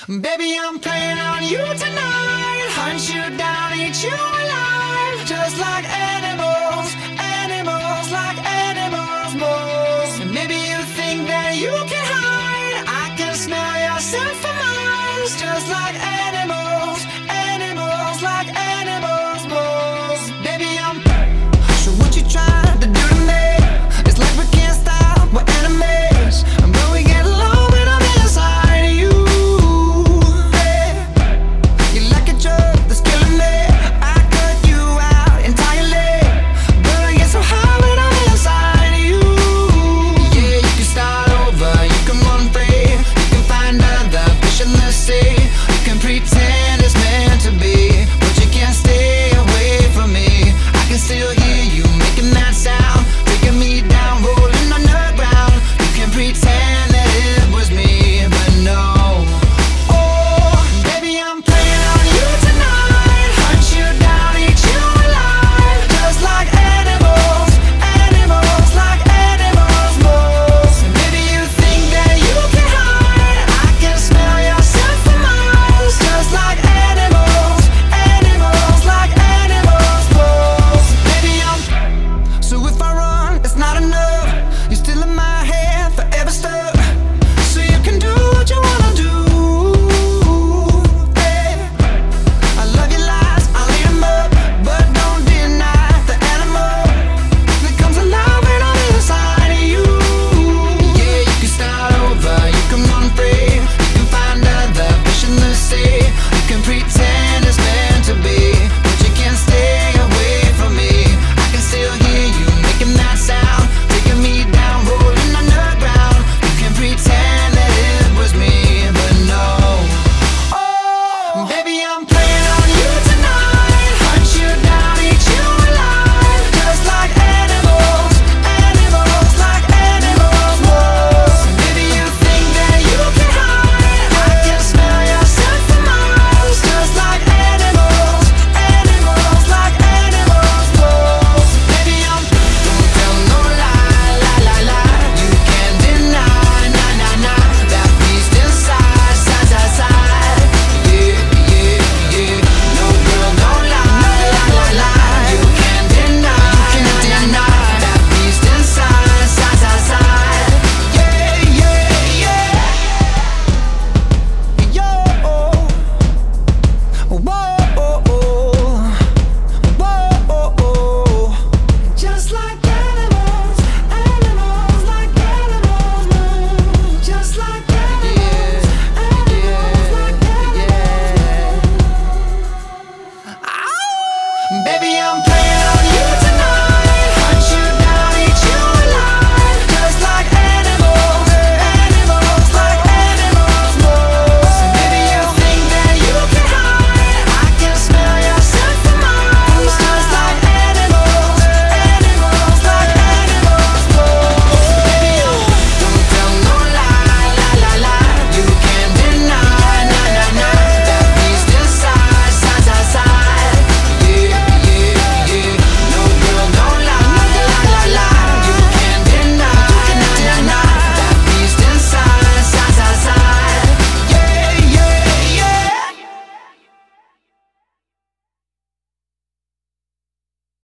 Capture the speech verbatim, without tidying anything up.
Baby, I'm playing on you tonight. Hunt you down, eat you alive. Just like animals, animals, like animals, moles. And maybe you think that you can hide. I can smell your scent for miles. Just like animals, animals, like animals, moles. Baby, I'm so what you trying to do to me? It's like we can't stop, we're enemies. But we get along when I'm inside of you. You're like a drug that's killing me. I cut you out entirely, but I get so high when I'm inside of you. Yeah, you can start over, you can run free, you can find other fish in the sea. You can pretend